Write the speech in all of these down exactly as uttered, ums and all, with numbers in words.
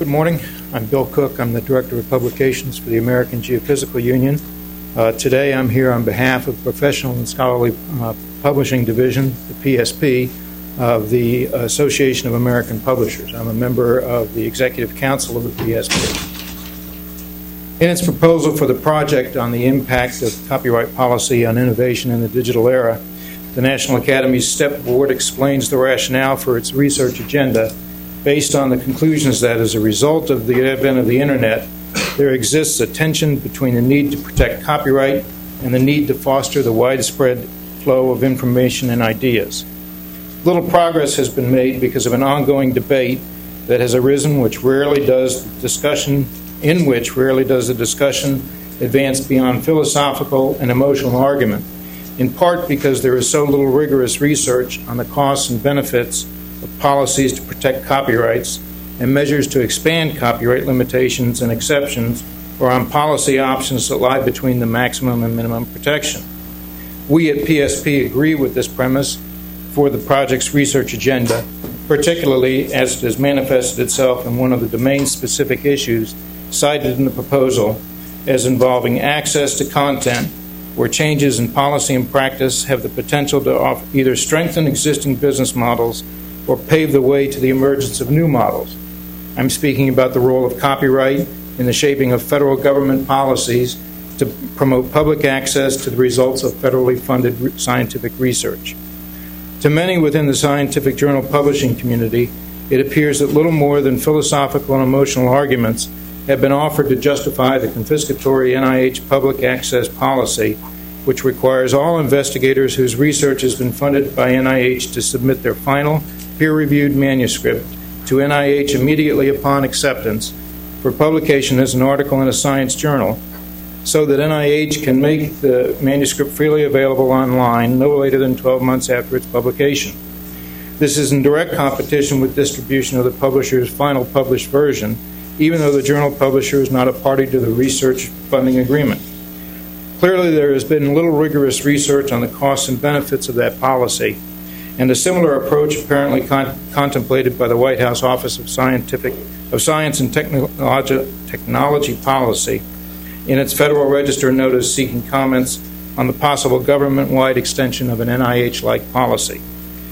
Good morning. I'm Bill Cook. I'm the Director of Publications for the American Geophysical Union. Uh, today I'm here on behalf of Professional and Scholarly uh, Publishing Division, the P S P, of the Association of American Publishers. I'm a member of the Executive Council of the P S P. In its proposal for the project on the impact of copyright policy on innovation in the digital era, the National Academy's STEP Board explains the rationale for its research agenda based on the conclusions that as a result of the advent of the Internet, there exists a tension between the need to protect copyright and the need to foster the widespread flow of information and ideas. Little progress has been made because of an ongoing debate that has arisen which rarely does the discussion, in which rarely does the discussion advance beyond philosophical and emotional argument, in part because there is so little rigorous research on the costs and benefits of policies to protect copyrights and measures to expand copyright limitations and exceptions, or on policy options that lie between the maximum and minimum protection. We at P S P agree with this premise for the project's research agenda, particularly as it has manifested itself in one of the domain-specific issues cited in the proposal as involving access to content, where changes in policy and practice have the potential to offer either strengthen existing business models or pave the way to the emergence of new models. I'm speaking about the role of copyright in the shaping of federal government policies to promote public access to the results of federally funded re- scientific research. To many within the scientific journal publishing community, it appears that little more than philosophical and emotional arguments have been offered to justify the confiscatory N I H public access policy, which requires all investigators whose research has been funded by N I H to submit their final peer-reviewed manuscript to N I H immediately upon acceptance for publication as an article in a science journal, so that N I H can make the manuscript freely available online no later than twelve months after its publication. This is in direct competition with distribution of the publisher's final published version, even though the journal publisher is not a party to the research funding agreement. Clearly, there has been little rigorous research on the costs and benefits of that policy, and a similar approach apparently con- contemplated by the White House Office of Scientific of Science and Technology, Technology Policy in its Federal Register notice seeking comments on the possible government-wide extension of an N I H-like policy.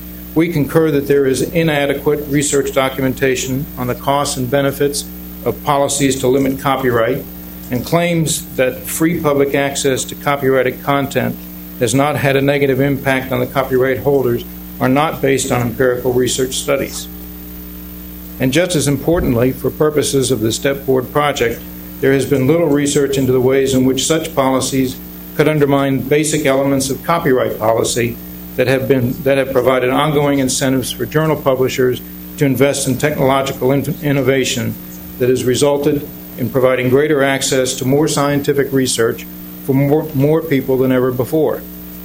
We concur that there is inadequate research documentation on the costs and benefits of policies to limit copyright, and claims that free public access to copyrighted content has not had a negative impact on the copyright holders are not based on empirical research studies. And just as importantly, for purposes of the STEP Board project, there has been little research into the ways in which such policies could undermine basic elements of copyright policy that have been that have provided ongoing incentives for journal publishers to invest in technological in- innovation that has resulted in providing greater access to more scientific research for more, more people than ever before.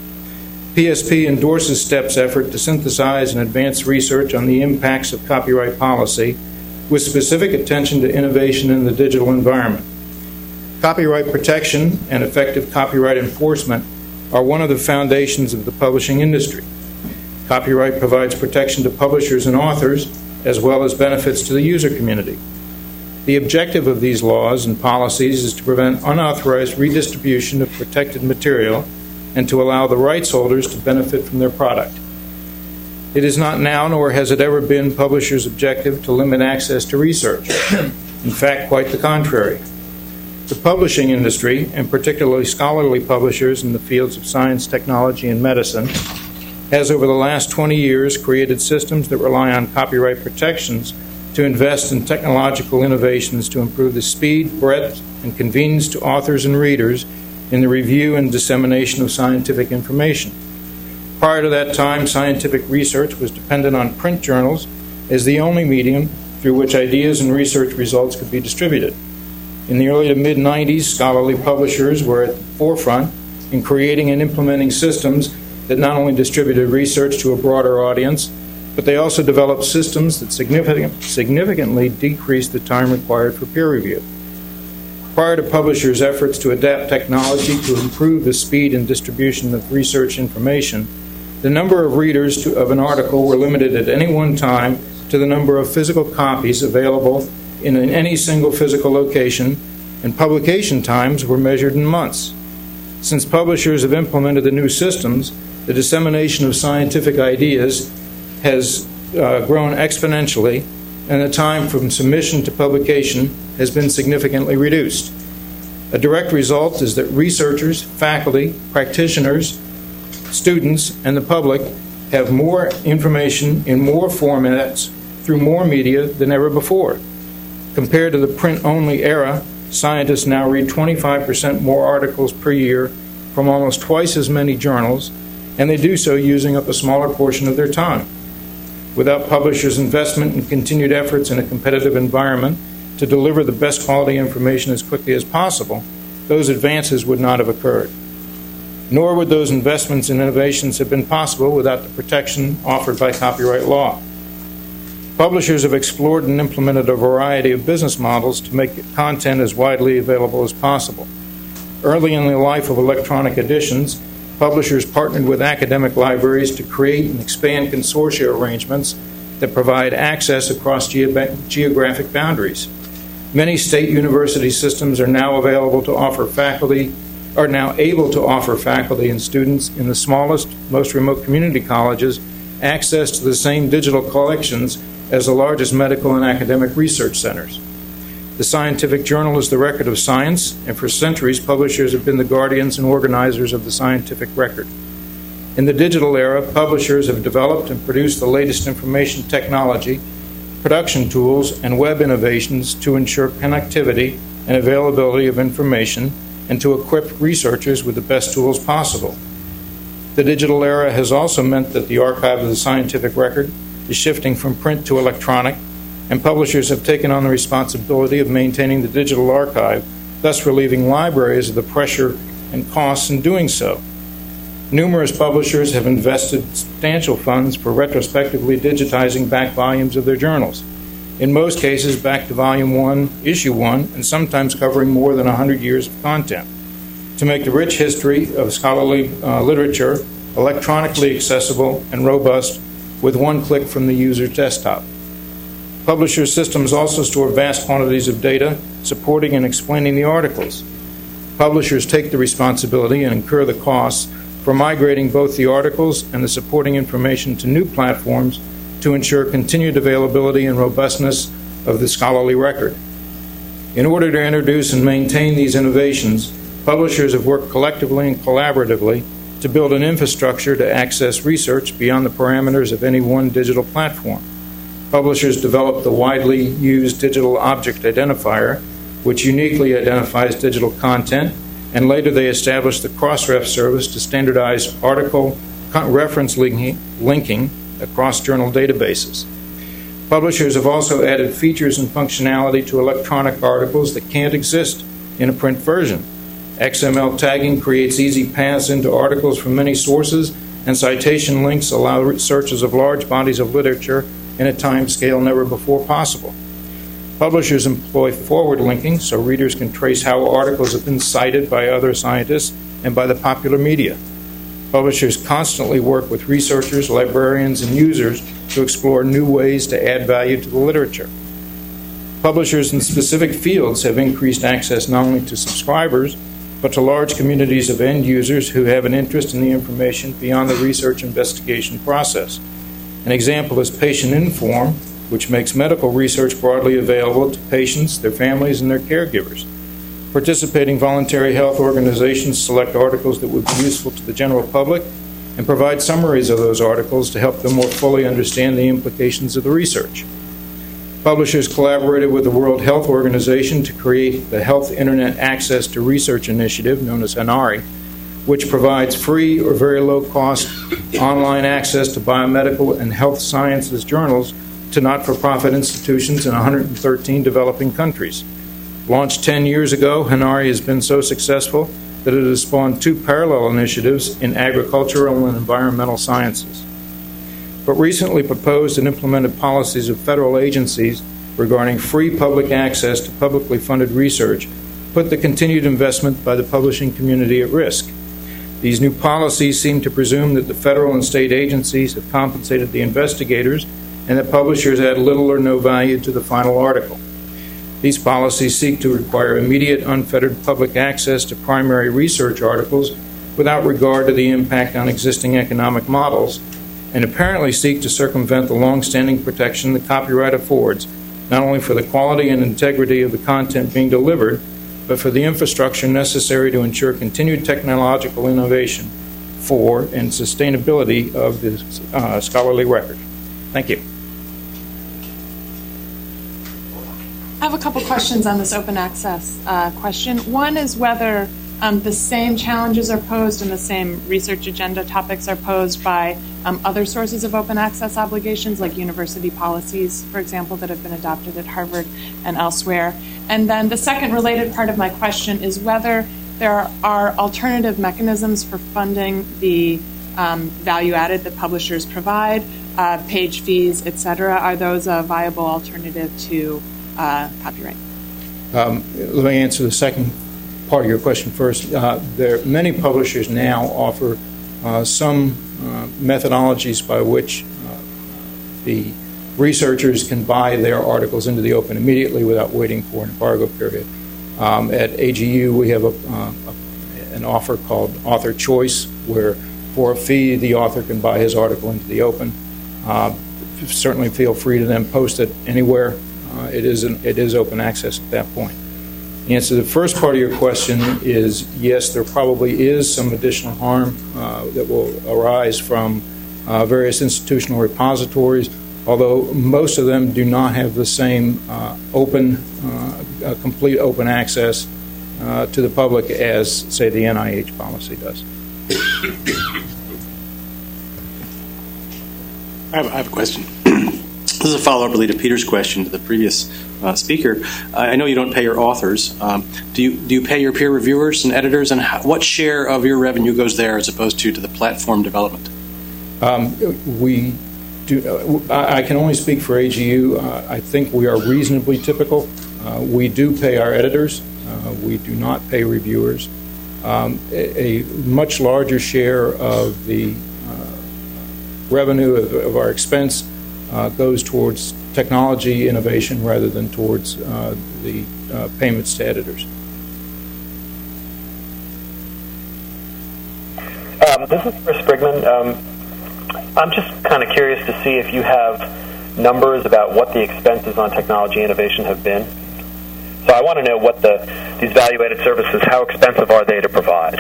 P S P endorses STEP's effort to synthesize and advance research on the impacts of copyright policy with specific attention to innovation in the digital environment. Copyright protection and effective copyright enforcement are one of the foundations of the publishing industry. Copyright provides protection to publishers and authors, as well as benefits to the user community. The objective of these laws and policies is to prevent unauthorized redistribution of protected material and to allow the rights holders to benefit from their product. It is not now, nor has it ever been, publishers' objective to limit access to research. In fact, quite the contrary. The publishing industry, and particularly scholarly publishers in the fields of science, technology, and medicine, has over the last twenty years created systems that rely on copyright protections to invest in technological innovations to improve the speed, breadth, and convenience to authors and readers in the review and dissemination of scientific information. Prior to that time, scientific research was dependent on print journals as the only medium through which ideas and research results could be distributed. In the early to mid-nineties, scholarly publishers were at the forefront in creating and implementing systems that not only distributed research to a broader audience, but they also developed systems that significant, significantly decreased the time required for peer review. Prior to publishers' efforts to adapt technology to improve the speed and distribution of research information, the number of readers to, of an article were limited at any one time to the number of physical copies available in any single physical location, and publication times were measured in months. Since publishers have implemented the new systems, the dissemination of scientific ideas has uh, grown exponentially, and the time from submission to publication has been significantly reduced. A direct result is that researchers, faculty, practitioners, students, and the public have more information in more formats through more media than ever before. Compared to the print-only era, scientists now read twenty-five percent more articles per year from almost twice as many journals, and they do so using up a smaller portion of their time. Without publishers' investment and continued efforts in a competitive environment to deliver the best quality information as quickly as possible, those advances would not have occurred. Nor would those investments and innovations have been possible without the protection offered by copyright law. Publishers have explored and implemented a variety of business models to make content as widely available as possible. Early in the life of electronic editions, publishers partnered with academic libraries to create and expand consortia arrangements that provide access across ge- geographic boundaries. Many state university systems are now available to offer faculty, are now able to offer faculty and students in the smallest, most remote community colleges access to the same digital collections as the largest medical and academic research centers. The scientific journal is the record of science, and for centuries, publishers have been the guardians and organizers of the scientific record. In the digital era, publishers have developed and produced the latest information technology, production tools, and web innovations to ensure connectivity and availability of information and to equip researchers with the best tools possible. The digital era has also meant that the archive of the scientific record is shifting from print to electronic, and publishers have taken on the responsibility of maintaining the digital archive, thus relieving libraries of the pressure and costs in doing so. Numerous publishers have invested substantial funds for retrospectively digitizing back volumes of their journals, in most cases back to Volume one, Issue one, and sometimes covering more than one hundred years of content, to make the rich history of scholarly uh, literature electronically accessible and robust with one click from the user's desktop. Publisher systems also store vast quantities of data supporting and explaining the articles. Publishers take the responsibility and incur the costs for migrating both the articles and the supporting information to new platforms to ensure continued availability and robustness of the scholarly record. In order to introduce and maintain these innovations, publishers have worked collectively and collaboratively to build an infrastructure to access research beyond the parameters of any one digital platform. Publishers developed the widely used digital object identifier, which uniquely identifies digital content, and later they established the Crossref service to standardize article reference linking across journal databases. Publishers have also added features and functionality to electronic articles that can't exist in a print version. X M L tagging creates easy paths into articles from many sources, and citation links allow searches of large bodies of literature in a time scale never before possible. Publishers employ forward linking so readers can trace how articles have been cited by other scientists and by the popular media. Publishers constantly work with researchers, librarians, and users to explore new ways to add value to the literature. Publishers in specific fields have increased access not only to subscribers, but to large communities of end users who have an interest in the information beyond the research investigation process. An example is Patient Inform, which makes medical research broadly available to patients, their families, and their caregivers. Participating voluntary health organizations select articles that would be useful to the general public and provide summaries of those articles to help them more fully understand the implications of the research. Publishers collaborated with the World Health Organization to create the Health Internet Access to Research Initiative, known as HANARI, which provides free or very low-cost online access to biomedical and health sciences journals to not-for-profit institutions in one hundred thirteen developing countries. Launched ten years ago, HANARI has been so successful that it has spawned two parallel initiatives in agricultural and environmental sciences. But recently proposed and implemented policies of federal agencies regarding free public access to publicly funded research put the continued investment by the publishing community at risk. These new policies seem to presume that the federal and state agencies have compensated the investigators and that publishers add little or no value to the final article. These policies seek to require immediate, unfettered public access to primary research articles without regard to the impact on existing economic models, and apparently seek to circumvent the long-standing protection that copyright affords, not only for the quality and integrity of the content being delivered, but for the infrastructure necessary to ensure continued technological innovation for and sustainability of the uh, scholarly record. Thank you. I have a couple questions on this open access uh, question. One is whether um, the same challenges are posed and the same research agenda topics are posed by um, other sources of open access obligations, like university policies, for example, that have been adopted at Harvard and elsewhere. And then the second related part of my question is whether there are alternative mechanisms for funding the um, value added that publishers provide, uh, page fees, et cetera. Are those a viable alternative to uh, copyright? Um, let me answer the second part of your question first. Uh, there, many publishers now offer uh, some uh, methodologies by which uh, the researchers can buy their articles into the open immediately without waiting for an embargo period. Um, at A G U, we have a, uh, a, an offer called Author Choice, where for a fee, the author can buy his article into the open. Uh, certainly feel free to then post it anywhere. Uh, it is an, it is open access at that point. The answer to the first part of your question is yes, there probably is some additional harm uh, that will arise from uh, various institutional repositories, although most of them do not have the same uh, open, uh, uh, complete open access uh, to the public as, say, the N I H policy does. I have, I have a question. This is a follow-up really to Peter's question to the previous uh, speaker. Uh, I know you don't pay your authors. Um, do you do you pay your peer reviewers and editors, and how, what share of your revenue goes there as opposed to to the platform development? Um, we do. Uh, I can only speak for A G U. Uh, I think we are reasonably typical. Uh, we do pay our editors. Uh, we do not pay reviewers. Um, a, a much larger share of the uh, revenue of, of our expense uh, goes towards technology innovation rather than towards uh, the uh, payments to editors. Um, this is Chris Brigman. Um, I'm just kind of curious to see if you have numbers about what the expenses on technology innovation have been. So I want to know what the these value-added services, how expensive are they to provide?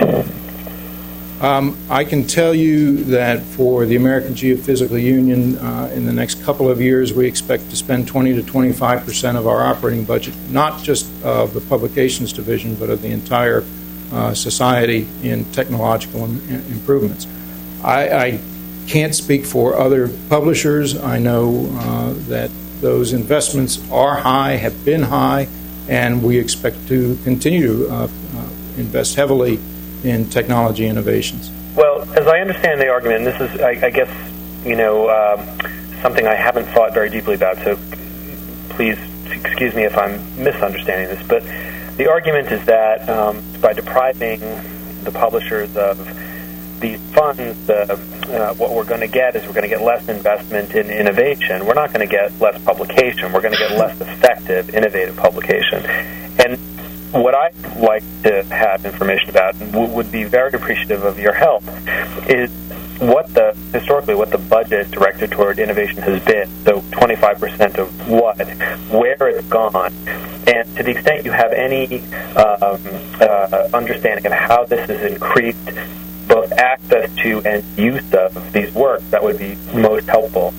Um, I can tell you that for the American Geophysical Union, uh, in the next couple of years, we expect to spend twenty to twenty-five percent of our operating budget, not just of the publications division, but of the entire uh, society in technological im- improvements. I, I can't speak for other publishers. I know uh, that those investments are high, have been high, and we expect to continue to uh, uh, invest heavily in technology innovations. Well, as I understand the argument, and this is, I, I guess, you know, uh, something I haven't thought very deeply about, so please excuse me if I'm misunderstanding this, but the argument is that um, by depriving the publishers of these funds, uh, uh, what we're going to get is we're going to get less investment in innovation. We're not going to get less publication. We're going to get less effective, innovative publication. And what I'd like to have information about, and w- would be very appreciative of your help, is what the, historically, what the budget directed toward innovation has been. So twenty-five percent of what, where it's gone, and to the extent you have any um, uh, understanding of how this has increased both access to and use of these works, that would be most helpful.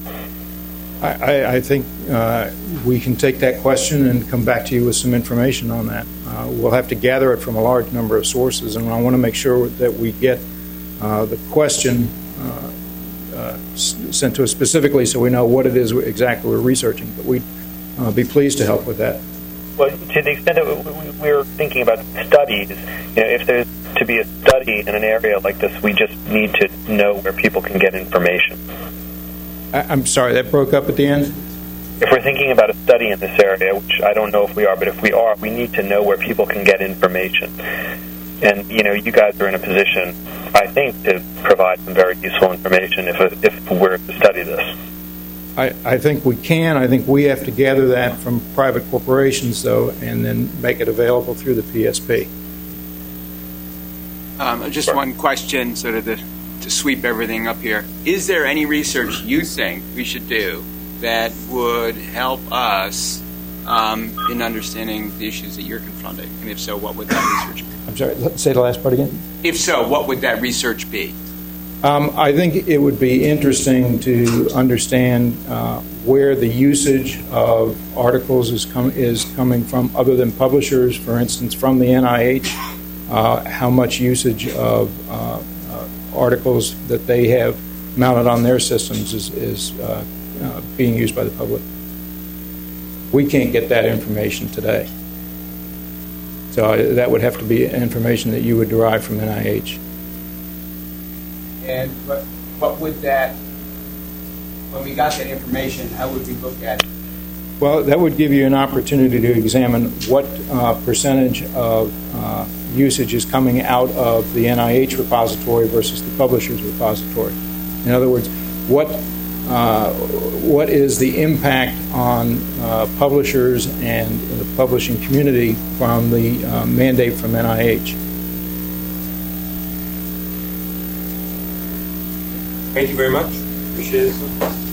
I, I think uh, we can take that question and come back to you with some information on that. Uh, we'll have to gather it from a large number of sources, and I want to make sure that we get uh, the question uh, uh, sent to us specifically so we know what it is exactly we're researching. But we'd uh, be pleased to help with that. Well, to the extent that we're thinking about studies, you know, if there's to be a study in an area like this, we just need to know where people can get information. I'm sorry, that broke up at the end? If we're thinking about a study in this area, which I don't know if we are, but if we are, we need to know where people can get information. And, you know, you guys are in a position, I think, to provide some very useful information if if we're to study this. I, I think we can. I think we have to gather that from private corporations, though, and then make it available through the P S P. Um, just one question, sort of to, to sweep everything up here. Is there any research you think we should do that would help us um, in understanding the issues that you're confronting? And if so, what would that research be? I'm sorry, let's say the last part again. If so, what would that research be? Um, I think it would be interesting to understand uh, where the usage of articles is, com- is coming from other than publishers, for instance, from the N I H, uh, how much usage of uh, uh, articles that they have mounted on their systems is, is uh, uh, being used by the public. We can't get that information today. So uh, that would have to be information that you would derive from N I H. And what, what would that, when we got that information, how would we look at it? Well, that would give you an opportunity to examine what uh, percentage of uh, usage is coming out of the N I H repository versus the publisher's repository. In other words, what uh, what is the impact on uh, publishers and the publishing community from the uh, mandate from N I H? Thank you very much. Appreciate it.